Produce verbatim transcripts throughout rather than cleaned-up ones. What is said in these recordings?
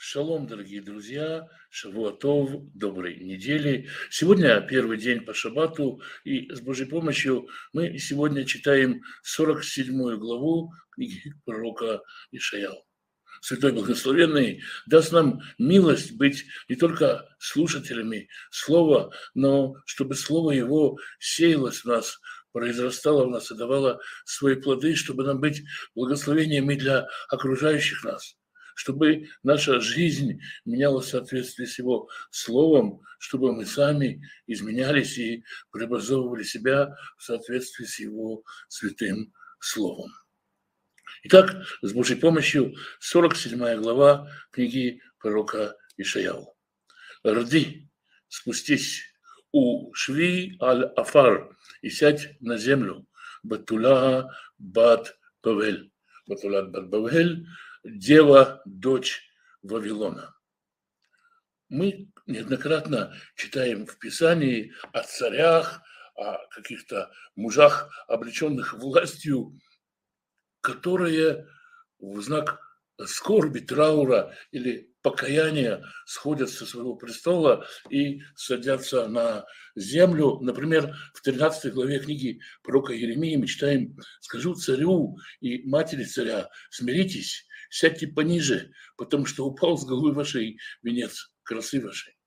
Шалом, дорогие друзья, шавуатов, доброй недели. Сегодня первый день по шаббату, и с Божьей помощью мы сегодня читаем сорок седьмую главу книги пророка Ишаяу. Святой Благословенный даст нам милость быть не только слушателями Слова, но чтобы Слово Его сеялось в нас, произрастало в нас и давало свои плоды, чтобы нам быть благословением и для окружающих нас, чтобы наша жизнь менялась в соответствии с Его Словом, чтобы мы сами изменялись и преобразовывали себя в соответствии с Его святым Словом. Итак, с Божьей помощью сорок седьмая глава книги пророка Ишаяу. «Рди, спустись у Шви аль-Афар и сядь на землю, Батула бат Бавель». Батулат бат Бавель – дева, дочь Вавилона. Мы неоднократно читаем в Писании о царях, о каких-то мужах, облеченных властью, которые в знак скорби, траура или покаяния сходят со своего престола и садятся на землю. Например, в тринадцатой главе книги пророка Иеремии мы читаем: «Скажу царю и матери царя, смиритесь, сядьте пониже, потому что упал с головы вашей венец красы вашей».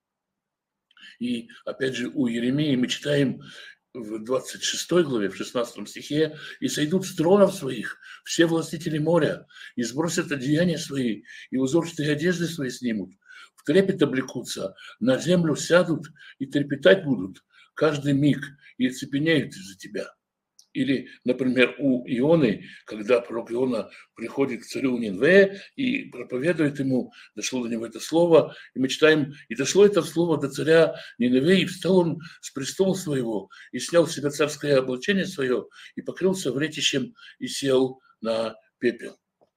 И опять же у Иеремии мы читаем в двадцать шестой главе, в шестнадцатом стихе: «И сойдут с тронов своих все властители моря, и сбросят одеяния свои, и узорчатые одежды свои снимут, в трепет облекутся, на землю сядут и трепетать будут каждый миг, и оцепенеют из-за тебя». Или, например, у Ионы, когда пророк Иона приходит к царю Нинве и проповедует ему, дошло до него это слово, и мы читаем: «И дошло это слово до царя Нинве, и встал он с престола своего, и снял с себя царское облачение свое, и покрылся вретищем, и сел на пепел».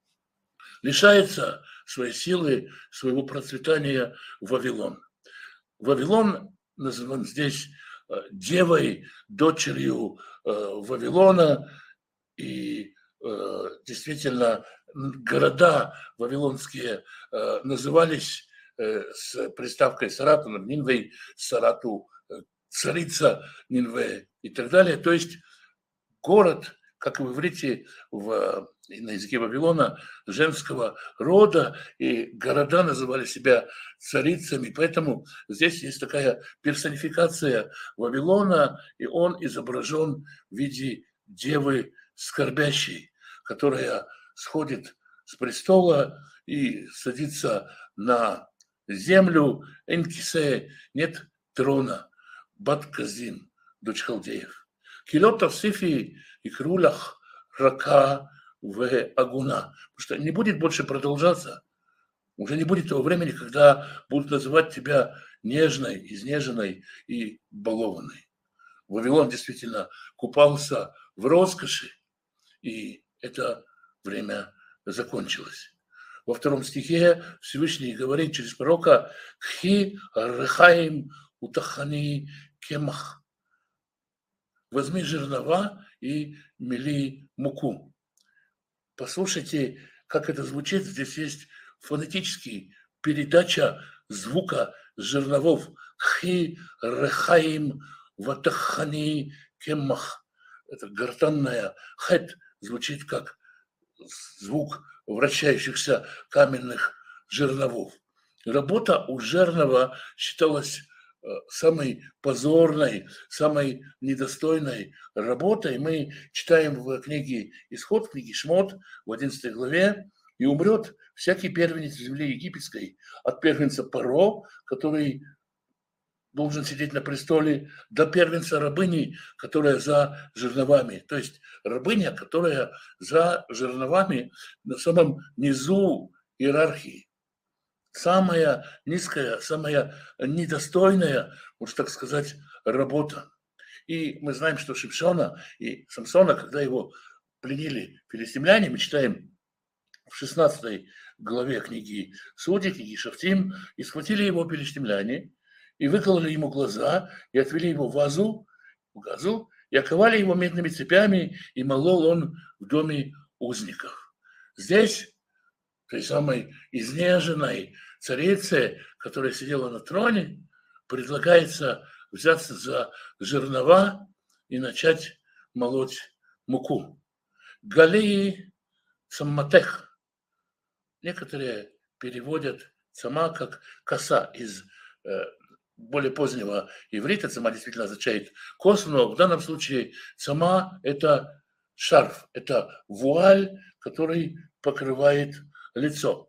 Лишается своей силы, своего процветания Вавилон. Вавилон называн здесь девой, дочерью Вавилона, и действительно города вавилонские назывались с приставкой Сарату, Нинвей, Сарату, царица Нинве и так далее. То есть город, как и в иврите, в, на языке Вавилона, женского рода, и города называли себя царицами. Поэтому здесь есть такая персонификация Вавилона, и он изображен в виде девы скорбящей, которая сходит с престола и садится на землю. Энкисе, нет трона, бат Казин, дочь халдеев. Килот тавсифи и крулях рака в агуна. Потому что не будет больше продолжаться. Уже не будет того времени, когда будут называть тебя нежной, изнеженной и балованной. Вавилон действительно купался в роскоши, и это время закончилось. Во втором стихе Всевышний говорит через пророка: «Хи рехаим утахани кемах». Возьми жернова и мели муку. Послушайте, как это звучит. Здесь есть фонетический передача звука жерновов. Хи рехаим ватахани кемах. Это гортанная хэт звучит как звук вращающихся каменных жерновов. Работа у жернова считалась самой позорной, самой недостойной работой. Мы читаем в книге Исход, в книге Шмот, в одиннадцатой главе: «И умрет всякий первенец земли египетской, от первенца Паро, который должен сидеть на престоле, до первенца рабыни, которая за жерновами». То есть рабыня, которая за жерновами на самом низу иерархии. Самая низкая, самая недостойная, можно так сказать, работа. И мы знаем, что Шимшона и Самсона, когда его пленили филистимляне, мы читаем в шестнадцатой главе книги Судей, книги Шафтим, и схватили его филистимляне, и выкололи ему глаза, и отвели его в Азу, в Газу, и оковали его медными цепями, и молол он в доме узников. Здесь той самой изнеженной царице, которая сидела на троне, предлагается взяться за жернова и начать молоть муку. Галии цамматех. Некоторые переводят цама как коса из э, более позднего иврита. Цама действительно означает косу, но в данном случае цама – это шарф, это вуаль, который покрывает лицо.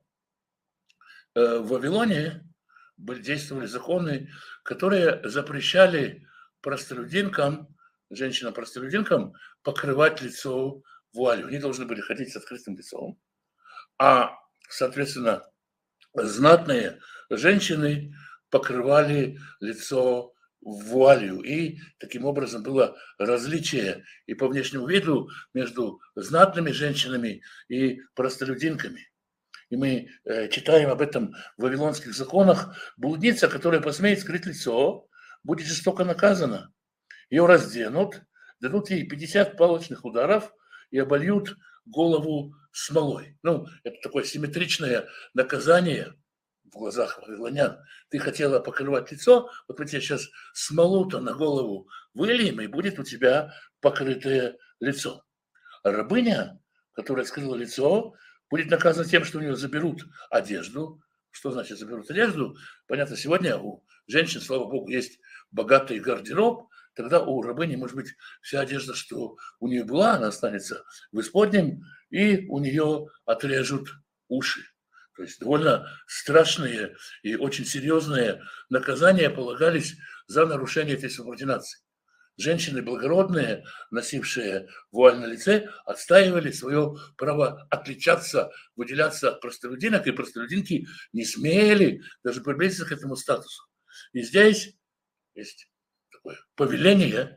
Э, в Вавилоне действовали законы, которые запрещали простолюдинкам, женщинам-простолюдинкам покрывать лицо вуалью. Они должны были ходить с открытым лицом. А, соответственно, знатные женщины покрывали лицо вуалью. И таким образом было различие и по внешнему виду между знатными женщинами и простолюдинками. И мы э, читаем об этом в вавилонских законах. Блудница, которая посмеет скрыть лицо, будет жестоко наказана. Ее разденут, дадут ей пятьдесят палочных ударов и обольют голову смолой. Ну, это такое симметричное наказание в глазах вавилонян. Ты хотела покрывать лицо, вот мы тебе сейчас смолу-то на голову выльем, и будет у тебя покрытое лицо. А рабыня, которая скрыла лицо, будет наказана тем, что у нее заберут одежду. Что значит заберут одежду? Понятно, сегодня у женщин, слава богу, есть богатый гардероб. Тогда у рабыни, может быть, вся одежда, что у нее была, она останется в исподнем, и у нее отрежут уши. То есть довольно страшные и очень серьезные наказания полагались за нарушение этой субординации. Женщины благородные, носившие вуаль на лице, отстаивали свое право отличаться, выделяться от простолюдинок, и простолюдинки не смели даже приблизиться к этому статусу. И здесь есть такое повеление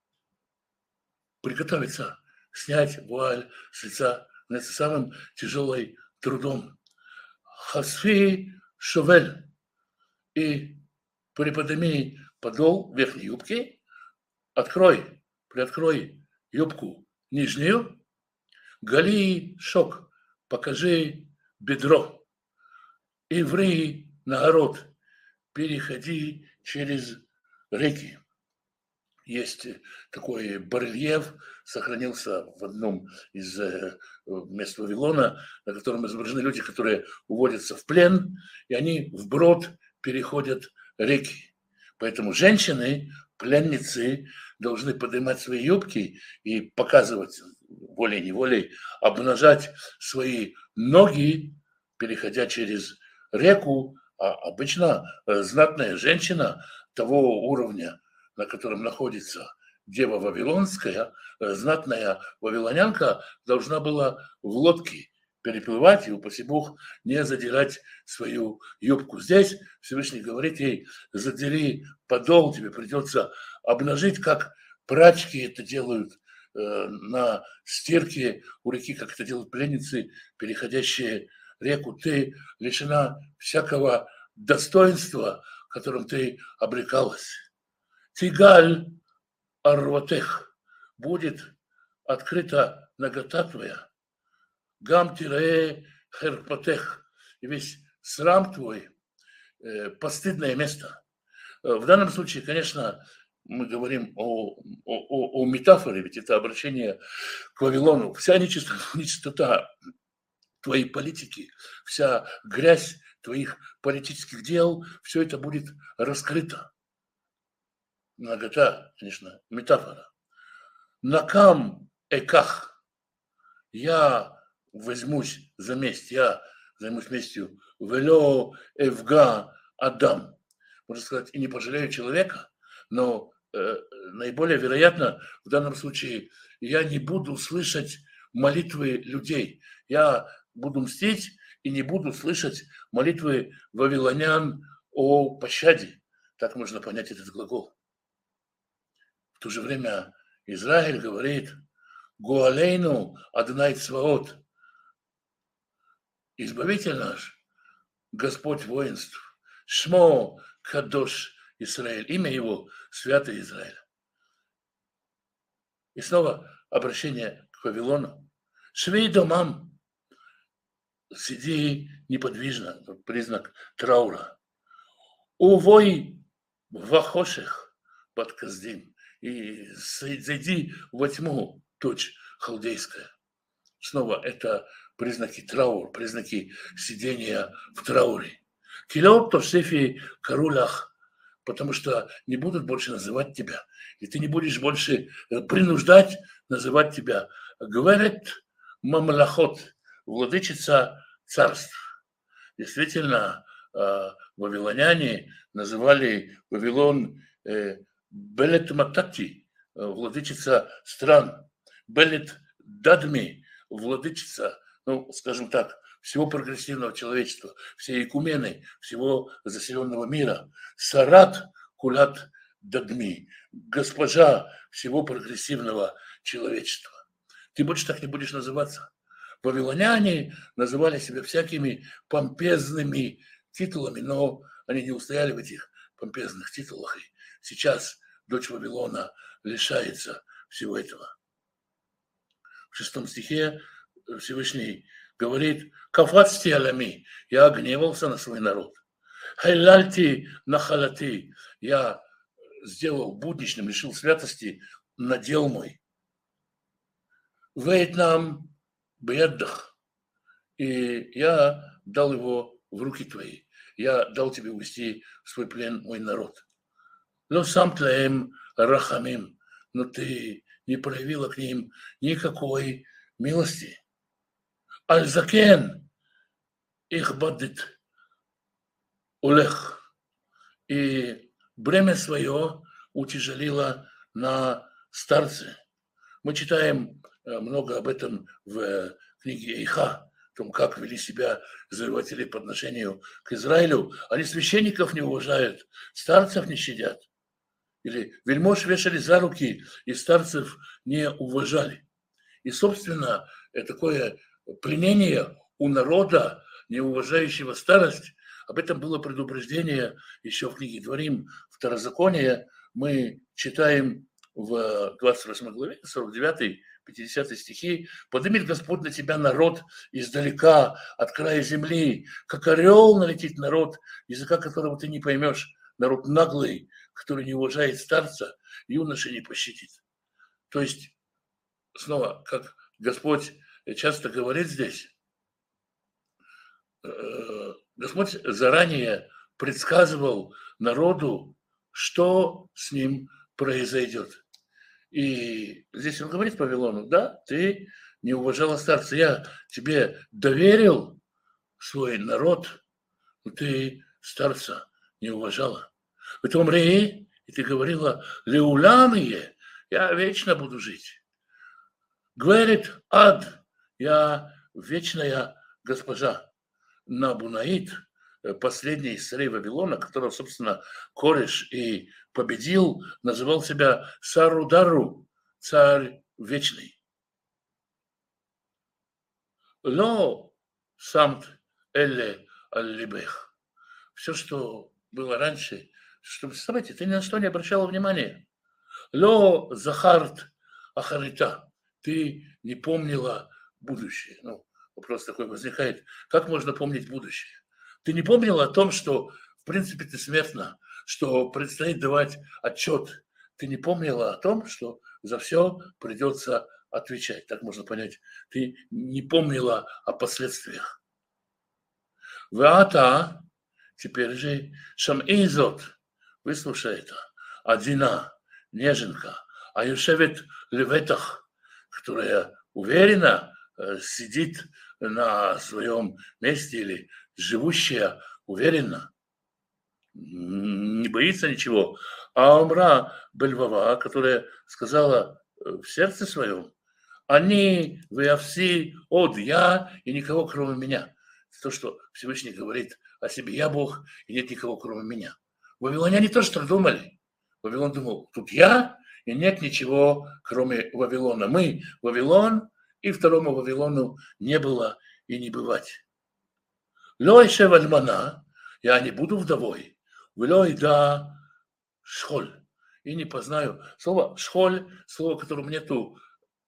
приготовиться, снять вуаль с лица, это самым тяжелым трудом. Хасфи шовель, и приподними подол верхней юбки, открой, приоткрой юбку нижнюю, гали шок, покажи бедро, и ври наоборот, переходи через реки. Есть такой барельеф, сохранился в одном из мест Вавилона, на котором изображены люди, которые уводятся в плен, и они вброд переходят реки. Поэтому женщины, пленницы, должны поднимать свои юбки и показывать волей-неволей, обнажать свои ноги, переходя через реку. А обычно знатная женщина того уровня, на котором находится дева Вавилонская, знатная вавилонянка, должна была в лодке переплывать и, упаси Бог, не задирать свою юбку. Здесь Всевышний говорит ей: задери подол, тебе придется обнажить, как прачки это делают э, на стирке у реки, как это делают пленницы, переходящие реку. Ты лишена всякого достоинства, которым ты обрекалась. Тигаль арватех, будет открыта нагота твоя, гам тирае херпатех, и весь срам твой, э, постыдное место. В данном случае, конечно, мы говорим о, о, о метафоре, ведь это обращение к Вавилону. Вся нечистота, нечистота твоей политики, вся грязь твоих политических дел, все это будет раскрыто. Нагота, конечно, метафора. Накам эках, я возьмусь за месть, я займусь местью. Вело эвга адам. Можно сказать, и не пожалею человека, но э, наиболее вероятно в данном случае я не буду слышать молитвы людей. Я буду мстить и не буду слышать молитвы вавилонян о пощаде. Так можно понять этот глагол. В то же время Израиль говорит: Гуалейну Адонай Цваот, избавитель наш, Господь воинств, Шмо Кадош Израиль, имя его Святый Израиль. И снова обращение к Вавилону. Швей домам, сиди неподвижно, признак траура. Увой вахоших под Каздим, и зайди во тьму, точь халдейская. Снова это признаки траура, признаки сидения в трауре. Килот тосефи карулах, потому что не будут больше называть тебя, и ты не будешь больше принуждать называть тебя. Говорит мамлахот, владычица царств. Действительно, вавилоняне называли Вавилон Белет Матати, владычица стран, Белет Дадми, владычица, ну, скажем так, всего прогрессивного человечества, всей икумены, всего заселенного мира. Сарат Кулат Дадми, госпожа всего прогрессивного человечества. Ты больше так не будешь называться. Вавилоняне называли себя всякими помпезными титулами, но они не устояли в этих помпезных титулах. И сейчас дочь Вавилона лишается всего этого. В шестом стихе Всевышний говорит: «Кафацти алями», я гневался на свой народ. «Хайлальти нахалати», я сделал будничным, лишил святости надел мой. «Вейтнам бедах», и я дал его в руки твои. Я дал тебе увести в свой плен мой народ. Но сам тлаем рахамим, но ты не проявила к ним никакой милости. Аль-закен их бадит улех, и бремя свое утяжелило на старце. Мы читаем много об этом в книге Эйха, о том, как вели себя завоеватели по отношению к Израилю. Они священников не уважают, старцев не щадят. Или вельмож вешали за руки, и старцев не уважали. И, собственно, такое пленение у народа, не уважающего старость, об этом было предупреждение еще в книге Дворим, Второзаконие. Мы читаем в двадцать восьмой главе, сорок девятый пятидесятый стихи: «Поднимет Господь на тебя народ издалека, от края земли, как орел налетит народ, языка которого ты не поймешь, народ наглый, который не уважает старца, юноши не пощадит». То есть, снова, как Господь часто говорит здесь, Господь заранее предсказывал народу, что с ним произойдет. И здесь он говорит Вавилону: да, ты не уважала старца, я тебе доверил свой народ, но ты старца не уважала. В том ре, и ты говорила: леуламие, я вечно буду жить. Говорит ад, я вечная госпожа. Набунаид, последний из царей Вавилона, которого, собственно, Кореш и победил, называл себя Сарудару, царь вечный. Ло самт элле аллибех. Все, что было раньше, что, представляете, ты ни на что не обращала внимания. Ло захарт ахарита. Ты не помнила будущее. Ну, вопрос такой возникает: как можно помнить будущее? Ты не помнила о том, что, в принципе, ты смертна, что предстоит давать отчет. Ты не помнила о том, что за все придется отвечать. Так можно понять. Ты не помнила о последствиях. Ваата, теперь же, шам-эйзот, выслушай это, одина, неженка, а юшевет леветах, которая уверена, сидит на своем месте, или живущая уверенно, не боится ничего. А Амра Бельвава, которая сказала в сердце своем: они выявси от я и никого кроме меня. То, что Всевышний говорит о себе: я Бог и нет никого кроме меня. Вавилоняне тоже так думали. Вавилон думал: тут я и нет ничего кроме Вавилона. Мы Вавилон, и второму Вавилону не было и не бывать. Лойше вальмана, я не буду вдовой, влой да шхоль, и не познаю. Слово шхоль, слово, которому нету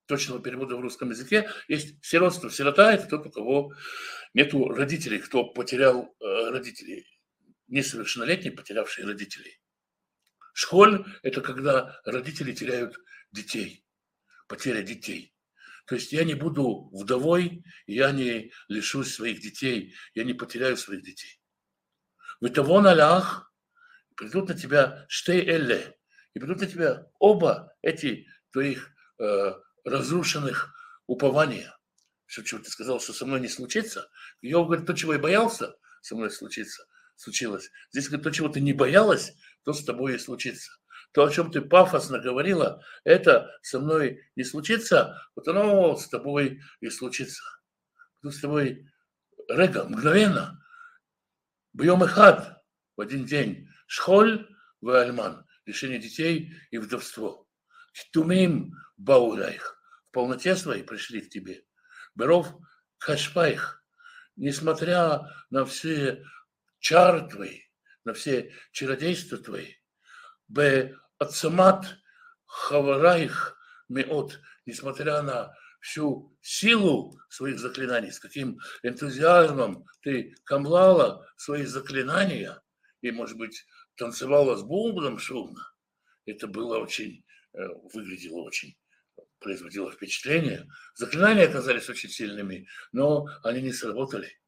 точного перевода в русском языке. Есть сиротство. Сирота – это тот, у кого нету родителей, кто потерял э, родителей. Несовершеннолетний, потерявший родителей. Шхоль – это когда родители теряют детей, потеря детей. То есть я не буду вдовой, я не лишусь своих детей, я не потеряю своих детей. В того налях придут на тебя штей элле, и придут на тебя оба эти твоих э, разрушенных упования. Все, чего ты сказал, что со мной не случится. Йов говорит, то, чего я боялся, со мной случится, случилось. Здесь говорит, то, чего ты не боялась, то с тобой и случится. То, о чем ты пафосно говорила, это со мной не случится, вот оно с тобой и случится. Ну, с тобой рега, мгновенно, бьем и хад в один день. Шхоль в альман, лишение детей и вдовство. Тумим бауляих, в полноте своей пришли к тебе. Беров кашпаих, несмотря на все чары твои, на все чародейства твои, б ацамат хавараих меот, несмотря на всю силу своих заклинаний, с каким энтузиазмом ты камлала свои заклинания и, может быть, танцевала с бубном шумно. Это было очень, выглядело очень, производило впечатление. Заклинания оказались очень сильными, но они не сработали.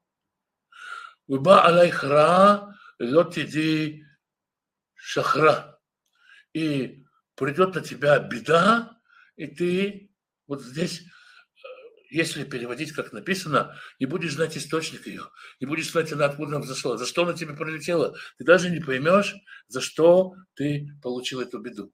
Уба алайхра лотиди шахра. И придет на тебя беда, и ты вот здесь, если переводить, как написано, не будешь знать источник ее, не будешь знать, она откуда взошла, за что она тебе прилетела. Ты даже не поймешь, за что ты получил эту беду.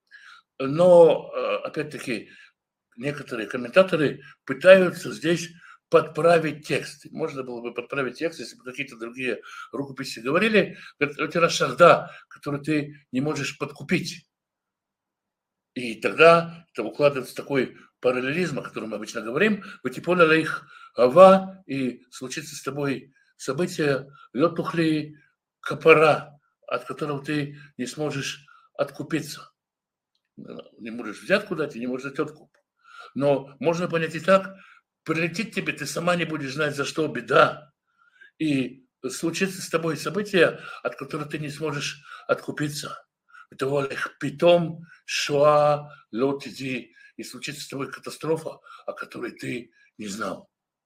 Но, опять-таки, некоторые комментаторы пытаются здесь подправить текст. Можно было бы подправить текст, если бы какие-то другие рукописи говорили, это шахда, который ты не можешь подкупить. И тогда это укладывается такой параллелизм, о котором мы обычно говорим, ватиполя их ава, и случится с тобой событие летухли капара, от которого ты не сможешь откупиться. Не можешь взятку дать и не можешь дать откуп. Но можно понять и так, прилетит тебе, ты сама не будешь знать, за что беда, и случится с тобой событие, от которого ты не сможешь откупиться. Это питом шоа лотиди, и случится с тобой катастрофа, о которой ты не знал.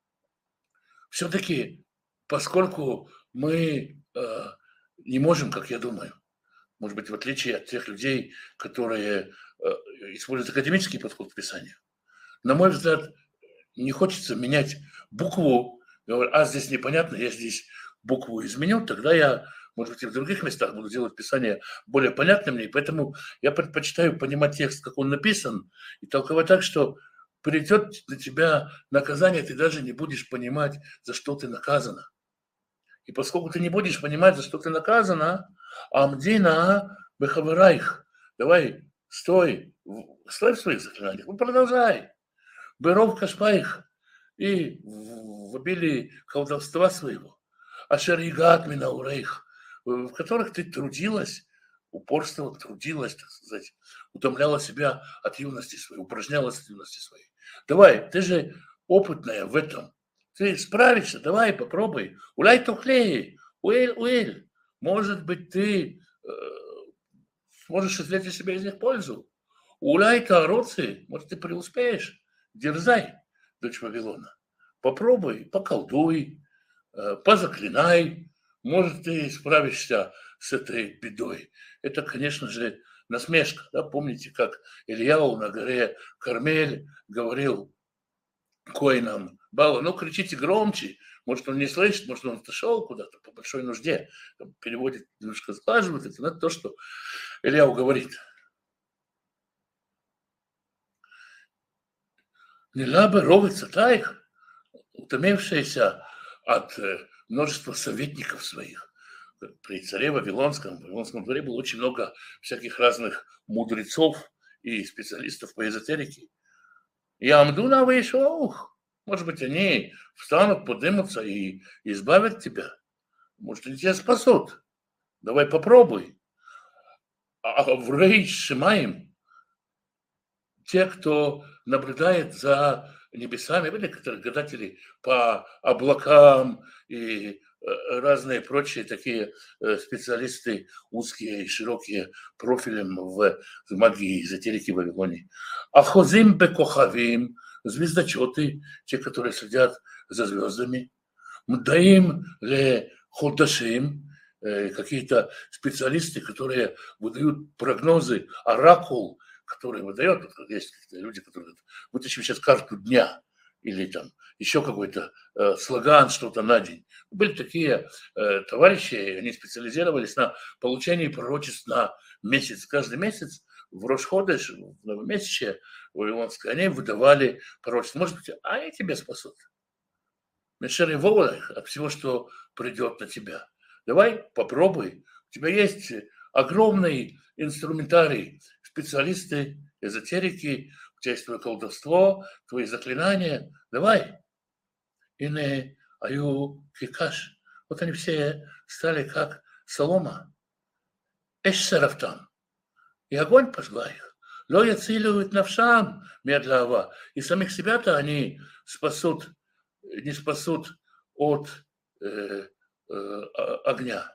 Все-таки, поскольку мы э, не можем, как я думаю, может быть, в отличие от тех людей, которые э, используют академический подход к писанию, на мой взгляд, не хочется менять букву, говорю, а здесь непонятно, я здесь букву изменю, тогда я, может быть, и в других местах буду делать писание более понятным мне, поэтому я предпочитаю понимать текст, как он написан, и толковать так, что придет на тебя наказание, ты даже не будешь понимать, за что ты наказана. И поскольку ты не будешь понимать, за что ты наказана, амдина бехаварайх, давай, стой, стой в своих заклинаниях, ну продолжай. Беров кашпаих, и в обилии колдовства своего, ашеригат минаурейх, в которых ты трудилась, упорствовала, трудилась, так сказать, утомляла себя от юности своей, упражнялась от юности своей. Давай, ты же опытная в этом, ты справишься, давай, попробуй. Уляй тухлей, уэль, уэль. Может быть, ты э, сможешь извлечь для себя из них пользу. Уляй тароцы, может, ты преуспеешь. Дерзай, дочь Вавилона, попробуй, поколдуй, позаклинай, может, ты справишься с этой бедой. Это, конечно же, насмешка. Да? Помните, как Ильяу на горе Кармель говорил коинам Бала, ну, кричите громче, может, он не слышит, может, он отошел куда-то по большой нужде, переводит, немножко сглаживает это, но это то, что Ильяу говорит. Нелабы ровится таих, утомившаяся от множества советников своих. При царе Вавилонском, в Вавилонском дворе было очень много всяких разных мудрецов и специалистов по эзотерике. И Амдуна вышел, может быть, они встанут, поднимутся и избавят тебя. Может, они тебя спасут. Давай попробуй. А в Рейш Шимаим, те, кто наблюдает за небесами, были некоторые гадатели по облакам и разные прочие такие специалисты, узкие и широкие профилем в магии, эзотерике в Вавилоне. Ахозим бекохавим, звездочеты, те, которые следят за звездами. Мдаим ле ходашим, какие-то специалисты, которые выдают прогнозы, оракул, который выдает, вот есть люди, которые говорят, вытащим сейчас карту дня, или там еще какой-то э, слоган, что-то на день. Были такие э, товарищи, они специализировались на получении пророчеств на месяц. Каждый месяц в Рош-Ходеш, в новомесячье вавилонское, они выдавали пророчество. Может быть, а они тебя спасут. Мешер и Вовах от всего, что придет на тебя. Давай попробуй. У тебя есть огромный инструментарий, специалисты, эзотерики, у тебя есть твое колдовство, твои заклинания. Давай. И не аю кикаш. Вот они все стали как солома. Эш сарафтам. И огонь пожгла их. Ло яцилуют навшам медлава. И самих себя-то они спасут, не спасут от э, э, огня.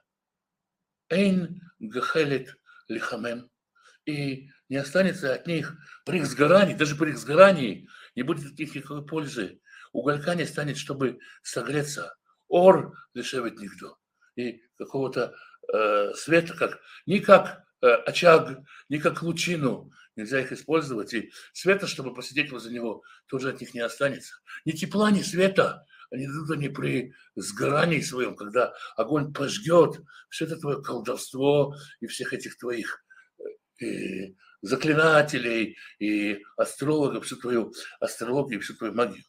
Эйн гахелит лихамем. И не останется от них при их сгорании, даже при их сгорании не будет от них никакой пользы. Уголька не станет, чтобы согреться. Ор дешевит никто. И какого-то э, света, как, ни как э, очаг, ни как лучину нельзя их использовать. И света, чтобы посидеть возле него, тоже от них не останется. Ни тепла, ни света. Они дадут они при сгорании своем, когда огонь пожгет все это твое колдовство и всех этих твоих и заклинателей, и астрологов, всю твою астрологию, всю твою магию.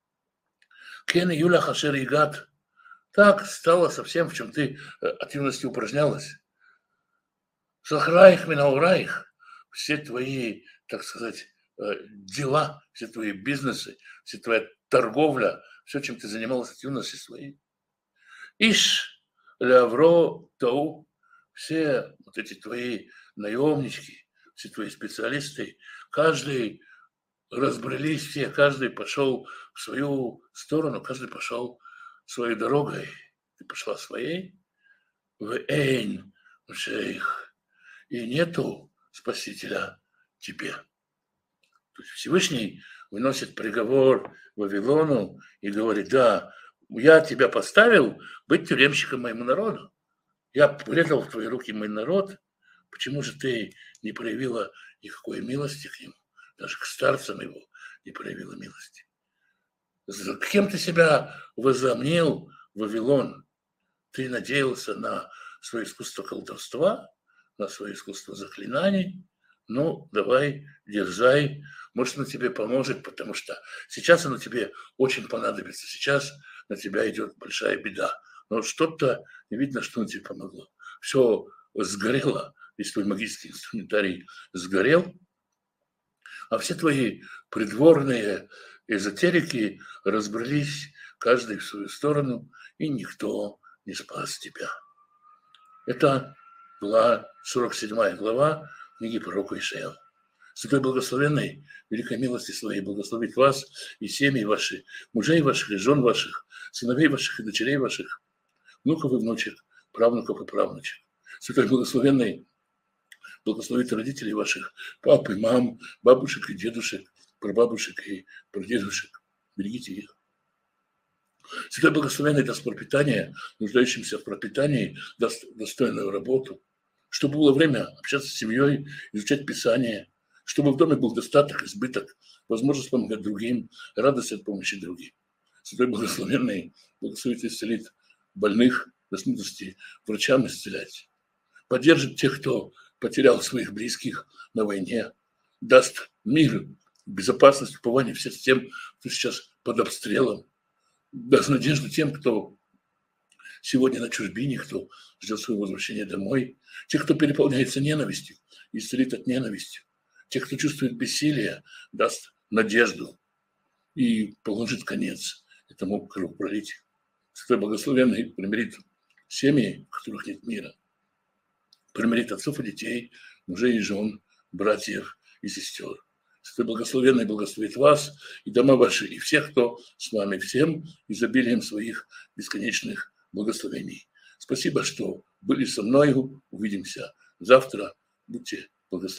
Кен и Юля Хашер и Гад. Так стало совсем, в чем ты от юности упражнялась. Сахраих минаураих. Все твои, так сказать, дела, все твои бизнесы, вся твоя торговля, все, чем ты занималась от юности своей. Иш, Лавро, Тау, все вот эти твои наемнички, все твои специалисты, каждый разбрелись все, каждый пошел в свою сторону, каждый пошел своей дорогой. Ты пошла своей, в Эйн, в Шейх, и нету спасителя тебе. То есть Всевышний выносит приговор Вавилону и говорит, да, я тебя поставил быть тюремщиком моему народу. Я предал в твои руки мой народ. Почему же ты не проявила никакой милости к нему? Даже к старцам его не проявила милости. Кем ты себя возомнил, Вавилон? Ты надеялся на свое искусство колдовства, на свое искусство заклинаний? Ну, давай, дерзай. Может, оно тебе поможет, потому что сейчас оно тебе очень понадобится. Сейчас на тебя идет большая беда. Но что-то не видно, что оно тебе помогло. Все сгорело, весь твой магический инструментарий сгорел, а все твои придворные эзотерики разбрались, каждый в свою сторону, и никто не спас тебя. Это была сорок седьмая глава книги пророка Ишаяу. Святой Благословенной, великой милости своей, благословить вас и семьи ваши, мужей ваших и жен ваших, сыновей ваших и дочерей ваших, внуков и внучек, правнуков и правнучек. Святой Благословенной благословить родителей ваших, пап и мам, бабушек и дедушек, прабабушек и прадедушек. Берегите их. Святой Благословенный даст пропитание, нуждающимся в пропитании, даст достойную работу, чтобы было время общаться с семьей, изучать Писание, чтобы в доме был достаток, избыток, возможность помогать другим, радость от помощи другим. Святой Благословенный благословит и исцелит больных, даст мудрости врачам исцелять, поддержит тех, кто потерял своих близких на войне, даст мир, безопасность, упование всем тем, кто сейчас под обстрелом, даст надежду тем, кто сегодня на чужбине, кто ждет своего возвращения домой, тех, кто переполняется ненавистью, исцелит от ненависти, тех, кто чувствует бессилие, даст надежду и положит конец этому кровопролитию. Святой Благословенный примирит семьи, в которых нет мира, примирит отцов и детей, мужей и жен, братьев и сестер. Святой Благословенный благословит вас и дома ваши, и всех, кто с вами, всем изобилием своих бесконечных благословений. Спасибо, что были со мною. Увидимся завтра. Будьте благословенны.